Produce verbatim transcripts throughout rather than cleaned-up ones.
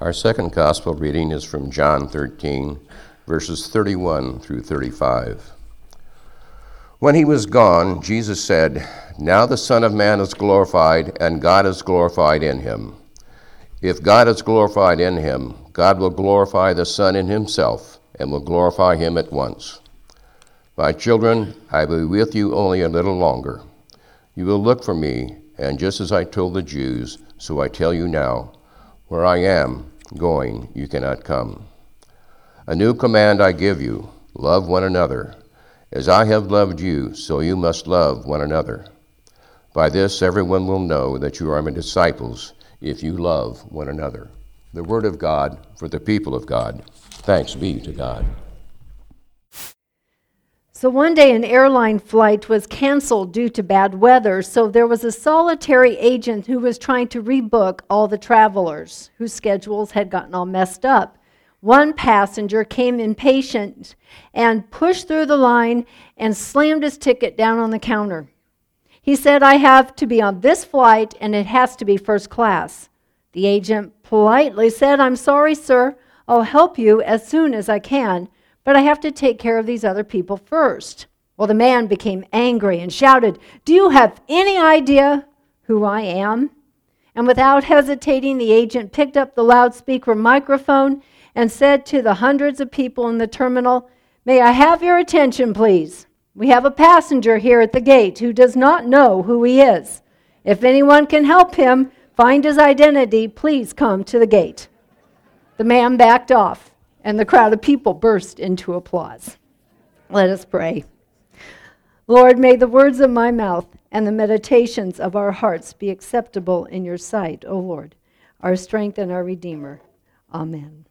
Our second gospel reading is from John thirteen, verses thirty-one through thirty-five. When he was gone, Jesus said, "Now the Son of Man is glorified, and God is glorified in him. If God is glorified in him, God will glorify the Son in himself, and will glorify him at once. My children, I will be with you only a little longer. You will look for me, and just as I told the Jews, so I tell you now, where I am going, you cannot come. A new command I give you, love one another. As I have loved you, so you must love one another. By this everyone will know that you are my disciples, if you love one another." The word of God for the people of God. Thanks be to God. So one day an airline flight was canceled due to bad weather, so there was a solitary agent who was trying to rebook all the travelers whose schedules had gotten all messed up. One passenger came impatient and pushed through the line and slammed his ticket down on the counter. He said, "I have to be on this flight and it has to be first class." The agent politely said, "I'm sorry, sir. I'll help you as soon as I can, but I have to take care of these other people first." Well, the man became angry and shouted, "Do you have any idea who I am?" And without hesitating, the agent picked up the loudspeaker microphone and said to the hundreds of people in the terminal, "May I have your attention, please? We have a passenger here at the gate who does not know who he is. If anyone can help him find his identity, please come to the gate." The man backed off, and the crowd of people burst into applause. Let us pray. Lord, may the words of my mouth and the meditations of our hearts be acceptable in your sight, O Lord, our strength and our Redeemer. Amen.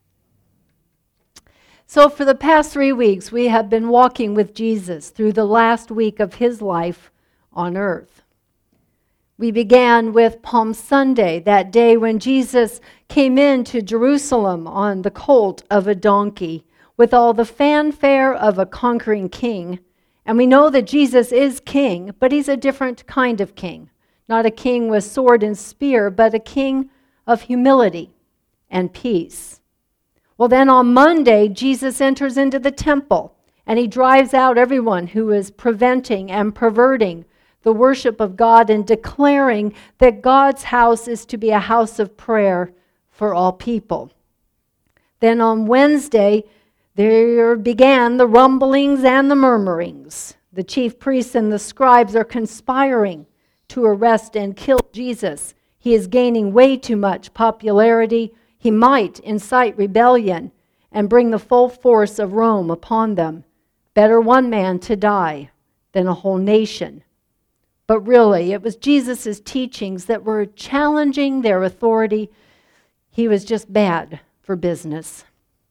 So for the past three weeks, we have been walking with Jesus through the last week of his life on earth. We began with Palm Sunday, that day when Jesus came into Jerusalem on the colt of a donkey with all the fanfare of a conquering king. And we know that Jesus is king, but he's a different kind of king. Not a king with sword and spear, but a king of humility and peace. Well, then on Monday, Jesus enters into the temple and he drives out everyone who is preventing and perverting the worship of God and declaring that God's house is to be a house of prayer for all people. Then on Wednesday, there began the rumblings and the murmurings. The chief priests and the scribes are conspiring to arrest and kill Jesus. He is gaining way too much popularity. He might incite rebellion and bring the full force of Rome upon them. Better one man to die than a whole nation. But really, it was Jesus' teachings that were challenging their authority. He was just bad for business.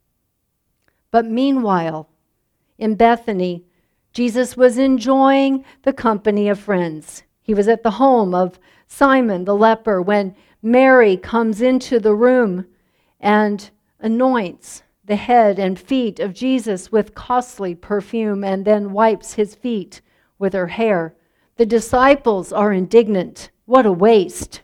But meanwhile, in Bethany, Jesus was enjoying the company of friends. He was at the home of Simon the leper when Mary comes into the room and anoints the head and feet of Jesus with costly perfume and then wipes his feet with her hair. The disciples are indignant. What a waste.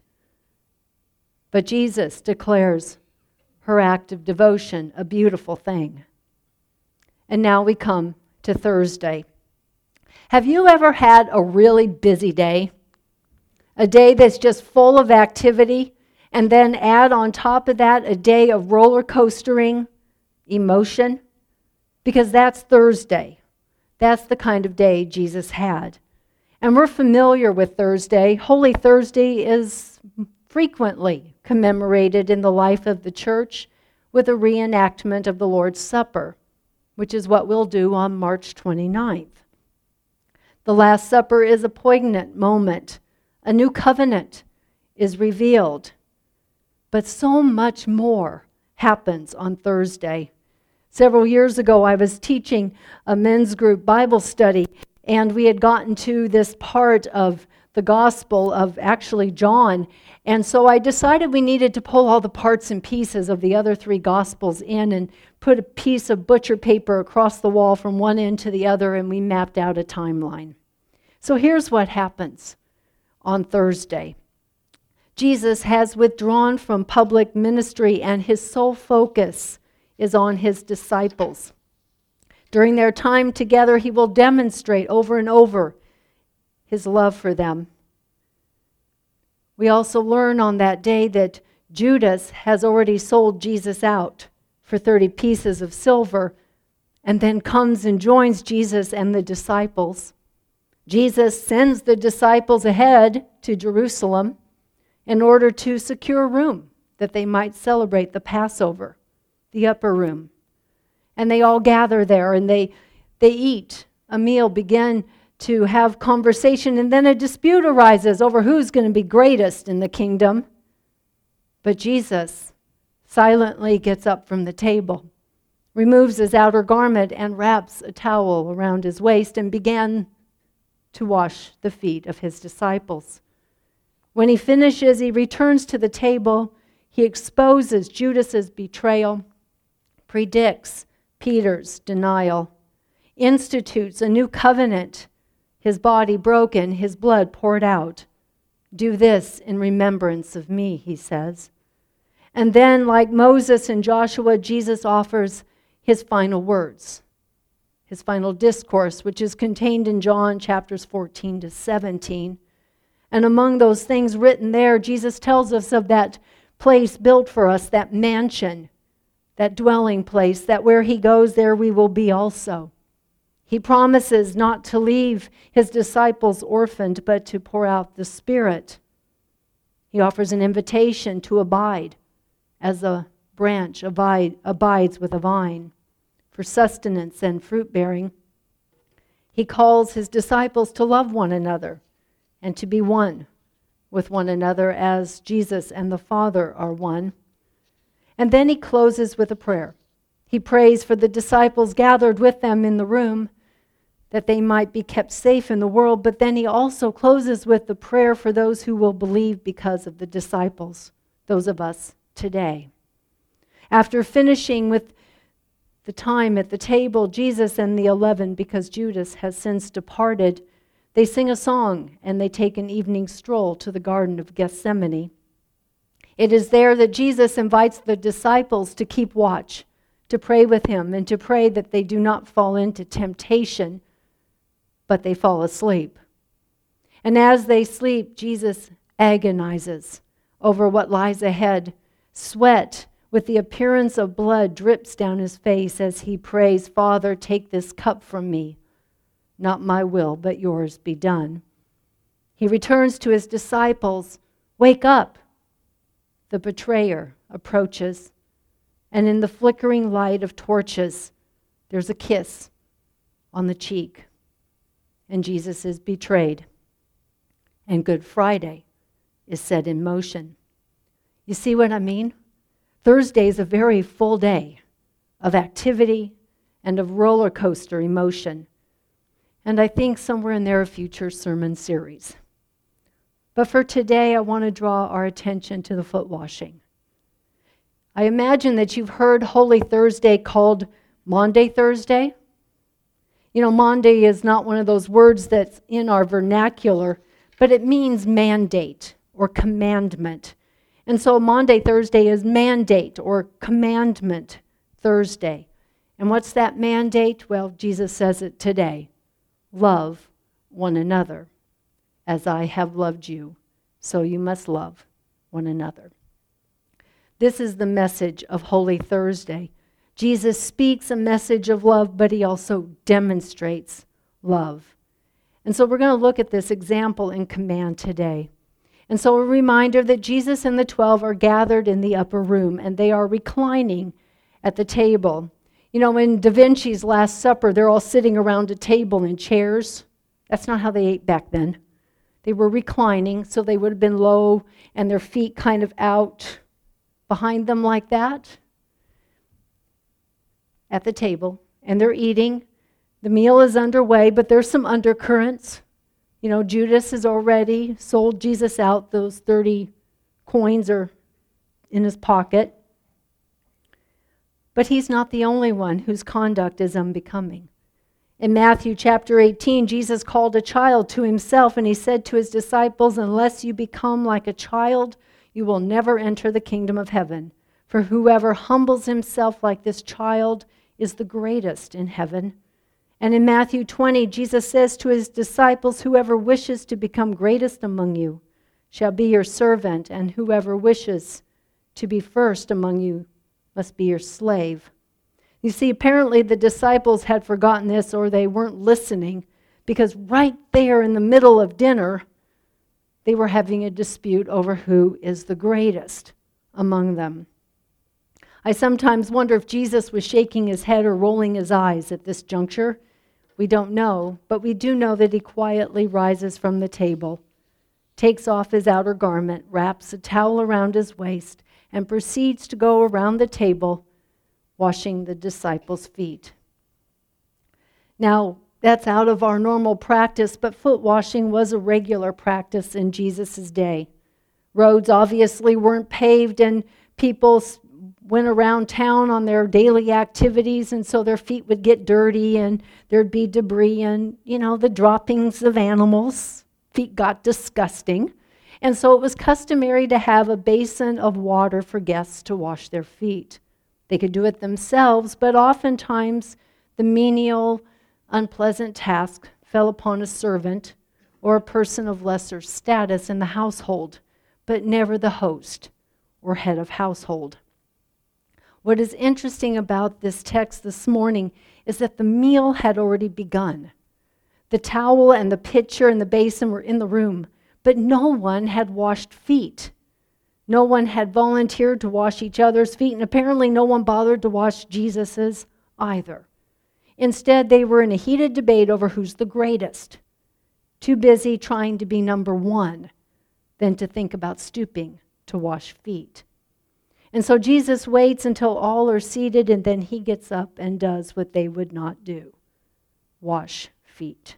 But Jesus declares her act of devotion a beautiful thing. And now we come to Thursday. Have you ever had a really busy day? A day that's just full of activity, and then add on top of that a day of roller coastering emotion? Because that's Thursday. That's the kind of day Jesus had. And we're familiar with Thursday. Holy Thursday is frequently commemorated in the life of the church with a reenactment of the Lord's Supper, which is what we'll do on March twenty-ninth. The Last Supper is a poignant moment. A new covenant is revealed. But so much more happens on Thursday. Several years ago, I was teaching a men's group Bible study, and we had gotten to this part of the gospel of actually John. And so I decided we needed to pull all the parts and pieces of the other three gospels in and put a piece of butcher paper across the wall from one end to the other, and we mapped out a timeline. So here's what happens on Thursday. Jesus has withdrawn from public ministry, and his sole focus is on his disciples. During their time together, he will demonstrate over and over his love for them. We also learn on that day that Judas has already sold Jesus out for thirty pieces of silver, and then comes and joins Jesus and the disciples. Jesus sends the disciples ahead to Jerusalem in order to secure room that they might celebrate the Passover, the upper room. And they all gather there, and they, they eat a meal, begin to have conversation, and then a dispute arises over who's going to be greatest in the kingdom. But Jesus silently gets up from the table, removes his outer garment, and wraps a towel around his waist, and began to wash the feet of his disciples. When he finishes, he returns to the table. He exposes Judas's betrayal, predicts Peter's denial, institutes a new covenant, his body broken, his blood poured out. Do this in remembrance of me, he says. And then, like Moses and Joshua, Jesus offers his final words, his final discourse, which is contained in John chapters fourteen to seventeen. And among those things written there, Jesus tells us of that place built for us, that mansion, that dwelling place, that where he goes, there we will be also. He promises not to leave his disciples orphaned, but to pour out the Spirit. He offers an invitation to abide as a branch abide, abides with a vine for sustenance and fruit-bearing. He calls his disciples to love one another and to be one with one another as Jesus and the Father are one. And then he closes with a prayer. He prays for the disciples gathered with them in the room, that they might be kept safe in the world, but then he also closes with the prayer for those who will believe because of the disciples, those of us today. After finishing with the time at the table, Jesus and the eleven, because Judas has since departed, they sing a song and they take an evening stroll to the Garden of Gethsemane. It is there that Jesus invites the disciples to keep watch, to pray with him, and to pray that they do not fall into temptation, but they fall asleep. And as they sleep, Jesus agonizes over what lies ahead. Sweat with the appearance of blood drips down his face as he prays, "Father, take this cup from me. Not my will, but yours be done." He returns to his disciples. "Wake up." The betrayer approaches, and in the flickering light of torches, there's a kiss on the cheek. And Jesus is betrayed. And Good Friday is set in motion. You see what I mean? Thursday is a very full day of activity and of roller coaster emotion. And I think somewhere in there a future sermon series. But for today, I want to draw our attention to the foot washing. I imagine that you've heard Holy Thursday called Maundy Thursday. You know, Maundy is not one of those words that's in our vernacular, but it means mandate or commandment. And so Maundy Thursday is mandate or commandment Thursday. And what's that mandate? Well, Jesus says it today. Love one another. As I have loved you, so you must love one another. This is the message of Holy Thursday. Jesus speaks a message of love, but he also demonstrates love. And so we're going to look at this example and command today. And so a reminder that Jesus and the twelve are gathered in the upper room, and they are reclining at the table. You know, in Da Vinci's Last Supper, they're all sitting around a table in chairs. That's not how they ate back then. They were reclining, so they would have been low and their feet kind of out behind them like that at the table. And they're eating. The meal is underway, but there's some undercurrents. You know, Judas has already sold Jesus out. Those thirty coins are in his pocket. But he's not the only one whose conduct is unbecoming. In Matthew chapter eighteen, Jesus called a child to himself, and he said to his disciples, "Unless you become like a child, you will never enter the kingdom of heaven. For whoever humbles himself like this child is the greatest in heaven." And in Matthew twenty, Jesus says to his disciples, "Whoever wishes to become greatest among you shall be your servant, and whoever wishes to be first among you must be your slave." You see, apparently the disciples had forgotten this, or they weren't listening, because right there in the middle of dinner, they were having a dispute over who is the greatest among them. I sometimes wonder if Jesus was shaking his head or rolling his eyes at this juncture. We don't know, but we do know that he quietly rises from the table, takes off his outer garment, wraps a towel around his waist, and proceeds to go around the table washing the disciples' feet. Now, that's out of our normal practice, but foot washing was a regular practice in Jesus' day. Roads obviously weren't paved, and people went around town on their daily activities, and so their feet would get dirty, and there'd be debris and, you know, the droppings of animals. Feet got disgusting. And so it was customary to have a basin of water for guests to wash their feet. They could do it themselves, but oftentimes the menial, unpleasant task fell upon a servant or a person of lesser status in the household, but never the host or head of household. What is interesting about this text this morning is that the meal had already begun. The towel and the pitcher and the basin were in the room, but no one had washed feet. No one had volunteered to wash each other's feet, and apparently no one bothered to wash Jesus's either. Instead, they were in a heated debate over who's the greatest, too busy trying to be number one than to think about stooping to wash feet. And so Jesus waits until all are seated, and then he gets up and does what they would not do: wash feet.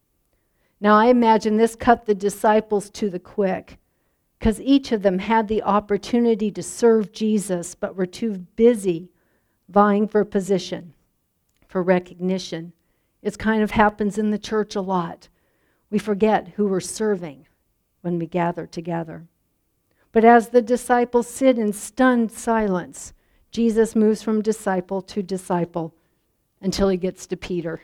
Now, I imagine this cut the disciples to the quick, because each of them had the opportunity to serve Jesus, but were too busy vying for position, for recognition. It kind of happens in the church a lot. We forget who we're serving when we gather together. But as the disciples sit in stunned silence, Jesus moves from disciple to disciple until he gets to Peter.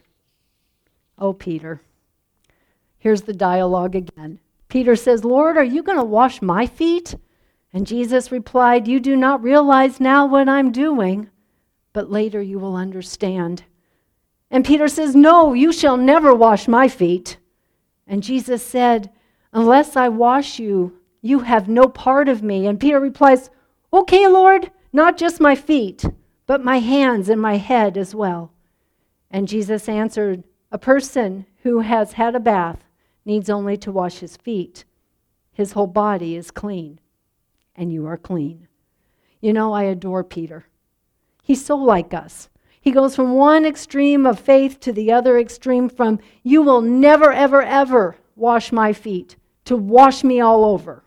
Oh, Peter. Here's the dialogue again. Peter says, "Lord, are you going to wash my feet?" And Jesus replied, "You do not realize now what I'm doing, but later you will understand." And Peter says, "No, you shall never wash my feet." And Jesus said, "Unless I wash you, you have no part of me." And Peter replies, "Okay, Lord, not just my feet, but my hands and my head as well." And Jesus answered, "A person who has had a bath needs only to wash his feet. His whole body is clean, and you are clean." You know, I adore Peter. He's so like us. He goes from one extreme of faith to the other extreme, from "you will never, ever, ever wash my feet" to "wash me all over."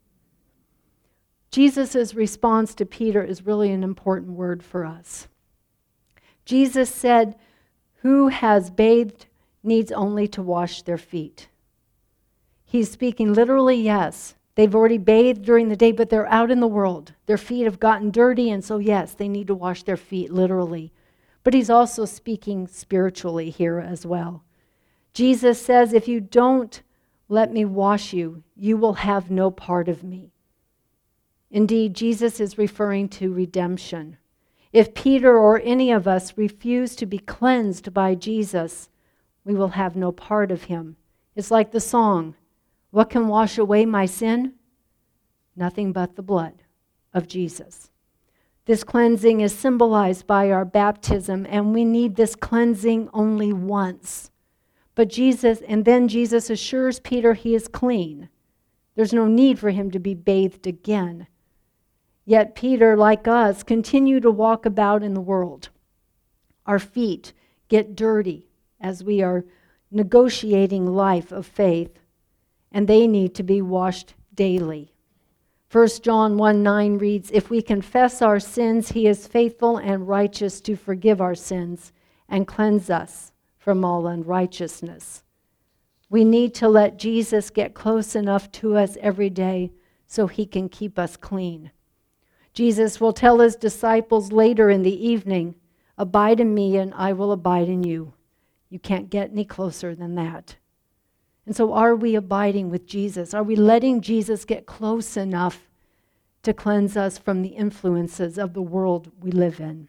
Jesus' response to Peter is really an important word for us. Jesus said, "Who has bathed needs only to wash their feet." He's speaking literally, yes. They've already bathed during the day, but they're out in the world. Their feet have gotten dirty, and so yes, they need to wash their feet literally. But he's also speaking spiritually here as well. Jesus says, "If you don't let me wash you, you will have no part of me." Indeed, Jesus is referring to redemption. If Peter or any of us refuse to be cleansed by Jesus, we will have no part of him. It's like the song, "What can wash away my sin? Nothing but the blood of Jesus." This cleansing is symbolized by our baptism, and we need this cleansing only once. But Jesus, and then Jesus assures Peter he is clean. There's no need for him to be bathed again. Yet Peter, like us, continue to walk about in the world. Our feet get dirty as we are negotiating life of faith, and they need to be washed daily. First John one nine reads, "If we confess our sins, he is faithful and righteous to forgive our sins and cleanse us from all unrighteousness. We need to let Jesus get close enough to us every day so he can keep us clean. Jesus will tell his disciples later in the evening, "Abide in me and I will abide in you." You can't get any closer than that. And so are we abiding with Jesus? Are we letting Jesus get close enough to cleanse us from the influences of the world we live in?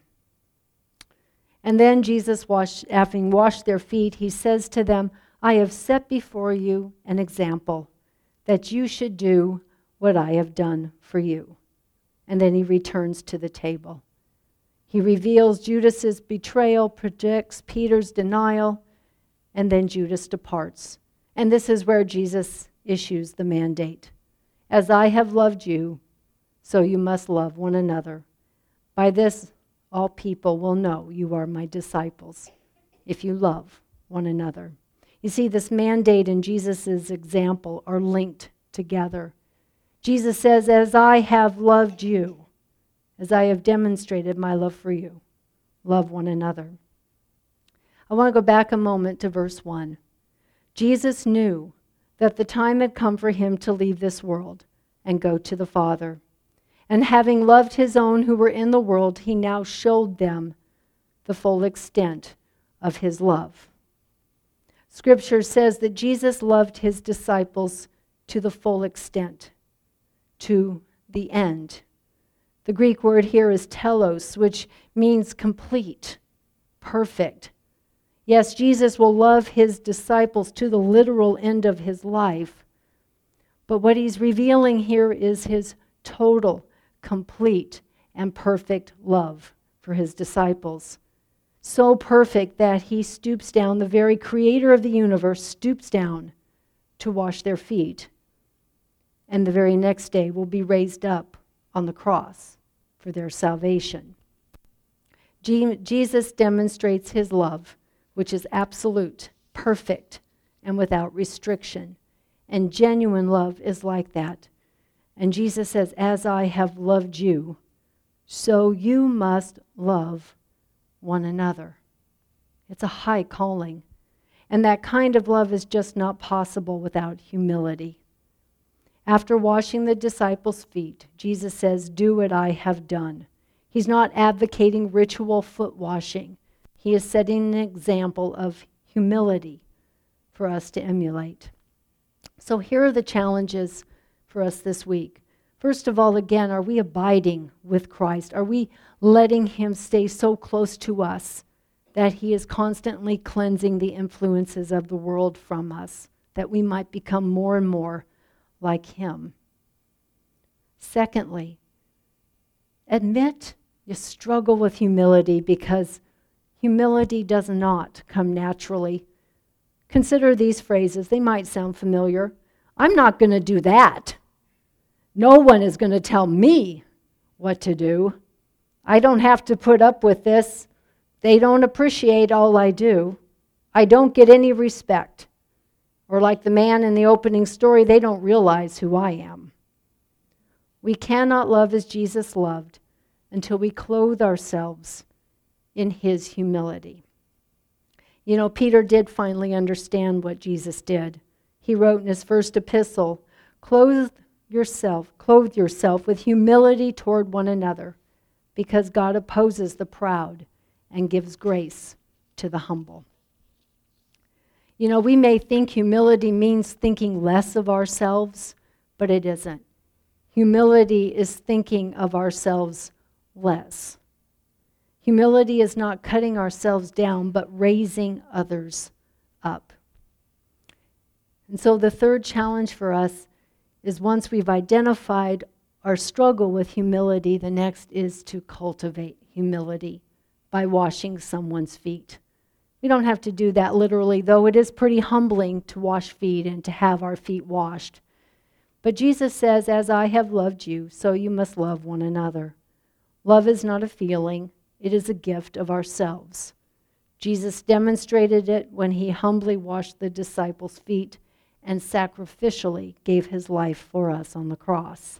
And then Jesus, washed, having washed their feet, he says to them, "I have set before you an example, that you should do what I have done for you." And then he returns to the table. He reveals Judas's betrayal, predicts Peter's denial, and then Judas departs. And this is where Jesus issues the mandate. "As I have loved you, so you must love one another. By this, all people will know you are my disciples, if you love one another." You see, this mandate and Jesus' example are linked together. Jesus says, "As I have loved you, as I have demonstrated my love for you, love one another." I want to go back a moment to verse one. Jesus knew that the time had come for him to leave this world and go to the Father. And having loved his own who were in the world, he now showed them the full extent of his love. Scripture says that Jesus loved his disciples to the full extent, to the end. The Greek word here is telos, which means complete, perfect. Yes, Jesus will love his disciples to the literal end of his life. But what he's revealing here is his total, complete, and perfect love for his disciples. So perfect that he stoops down, the very creator of the universe stoops down to wash their feet. And the very next day will be raised up on the cross for their salvation. Je- Jesus demonstrates his love, which is absolute, perfect, and without restriction. And genuine love is like that. And Jesus says, "As I have loved you, so you must love one another." It's a high calling. And that kind of love is just not possible without humility. After washing the disciples' feet, Jesus says, "Do what I have done." He's not advocating ritual foot washing. He is setting an example of humility for us to emulate. So here are the challenges for us this week. First of all, again, are we abiding with Christ? Are we letting him stay so close to us that he is constantly cleansing the influences of the world from us, that we might become more and more like him? Secondly, admit you struggle with humility, because humility does not come naturally. Consider these phrases. They might sound familiar. "I'm not going to do that. No one is going to tell me what to do. I don't have to put up with this. They don't appreciate all I do. I don't get any respect." Or like the man in the opening story, "They don't realize who I am." We cannot love as Jesus loved until we clothe ourselves in his humility. You know, Peter did finally understand what Jesus did. He wrote in his first epistle, "Clothe yourself, clothe yourself with humility toward one another, because God opposes the proud and gives grace to the humble." You know, we may think humility means thinking less of ourselves, but it isn't. Humility is thinking of ourselves less. Humility is not cutting ourselves down, but raising others up. And so the third challenge for us is, once we've identified our struggle with humility, the next is to cultivate humility by washing someone's feet. We don't have to do that literally, though it is pretty humbling to wash feet and to have our feet washed. But Jesus says, "As I have loved you, so you must love one another." Love is not a feeling. It is a gift of ourselves. Jesus demonstrated it when he humbly washed the disciples' feet and sacrificially gave his life for us on the cross.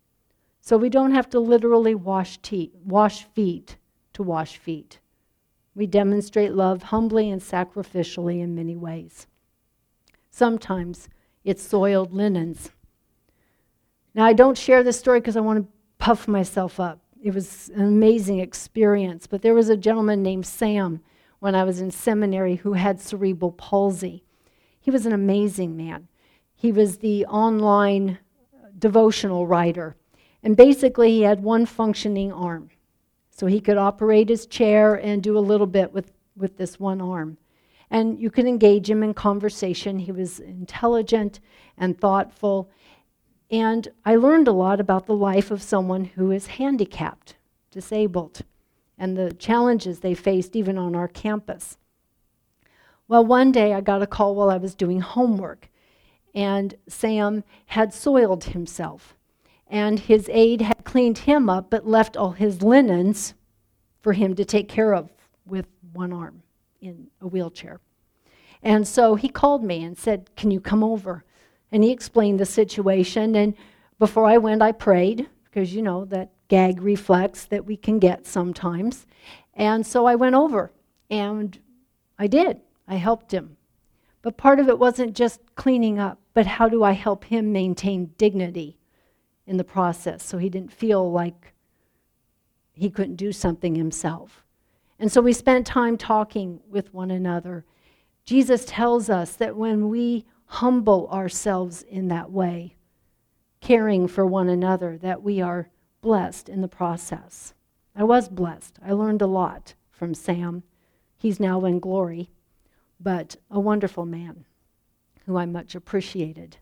So we don't have to literally wash, te- wash feet to wash feet. We demonstrate love humbly and sacrificially in many ways. Sometimes it's soiled linens. Now, I don't share this story because I want to puff myself up. It was an amazing experience, but there was a gentleman named Sam when I was in seminary who had cerebral palsy. He was an amazing man. He was the online devotional writer, and basically he had one functioning arm. So he could operate his chair and do a little bit with, with this one arm. And you could engage him in conversation. He was intelligent and thoughtful. And I learned a lot about the life of someone who is handicapped, disabled, and the challenges they faced even on our campus. Well, one day I got a call while I was doing homework, and Sam had soiled himself. And his aide had cleaned him up but left all his linens for him to take care of with one arm in a wheelchair. And so he called me and said, "Can you come over?" And he explained the situation. And before I went, I prayed, because you know that gag reflex that we can get sometimes. And so I went over, and I did. I helped him. But part of it wasn't just cleaning up, but how do I help him maintain dignity in the process so he didn't feel like he couldn't do something himself. And so we spent time talking with one another. Jesus tells us that when we humble ourselves in that way, caring for one another, that we are blessed in the process. I was blessed. I learned a lot from Sam. He's now in glory, but a wonderful man who I much appreciated.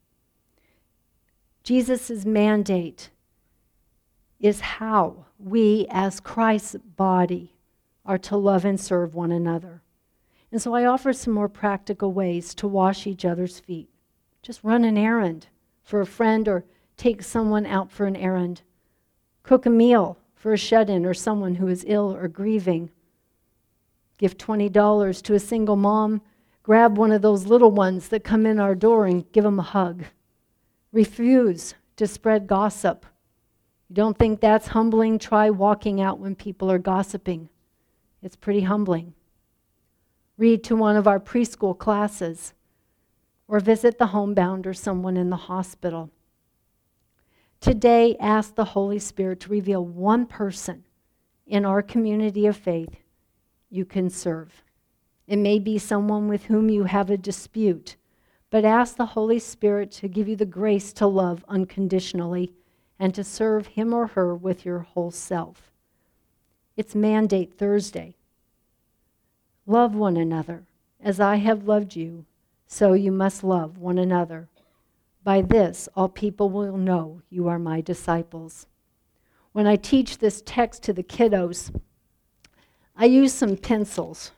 Jesus' mandate is how we, as Christ's body, are to love and serve one another. And so I offer some more practical ways to wash each other's feet. Just run an errand for a friend or take someone out for an errand. Cook a meal for a shut-in or someone who is ill or grieving. Give twenty dollars to a single mom. Grab one of those little ones that come in our door and give them a hug. Refuse to spread gossip. You don't think that's humbling? Try walking out when people are gossiping. It's pretty humbling. Read to one of our preschool classes, or visit the homebound or someone in the hospital. Today, ask the Holy Spirit to reveal one person in our community of faith you can serve. It may be someone with whom you have a dispute, but ask the Holy Spirit to give you the grace to love unconditionally and to serve him or her with your whole self. It's Mandate Thursday. Love one another. As I have loved you, so you must love one another. By this, all people will know you are my disciples. When I teach this text to the kiddos, I use some pencils.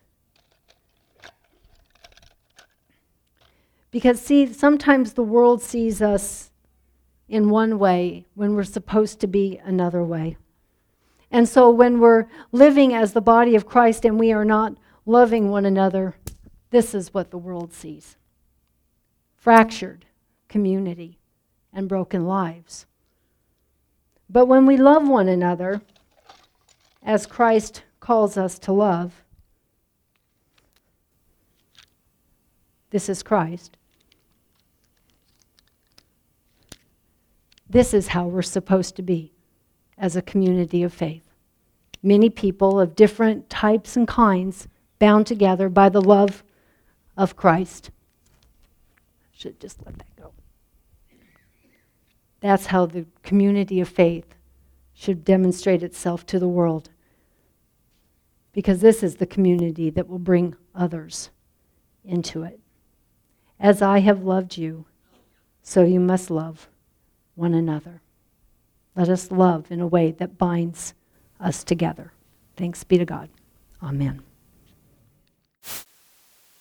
Because, see, sometimes the world sees us in one way when we're supposed to be another way. And so when we're living as the body of Christ and we are not loving one another, this is what the world sees. Fractured community and broken lives. But when we love one another, as Christ calls us to love, this is Christ. This is how we're supposed to be as a community of faith. Many people of different types and kinds bound together by the love of Christ. Should just let that go. That's how the community of faith should demonstrate itself to the world. Because this is the community that will bring others into it. As I have loved you, so you must love one another. Let us love in a way that binds us together. Thanks be to God. Amen.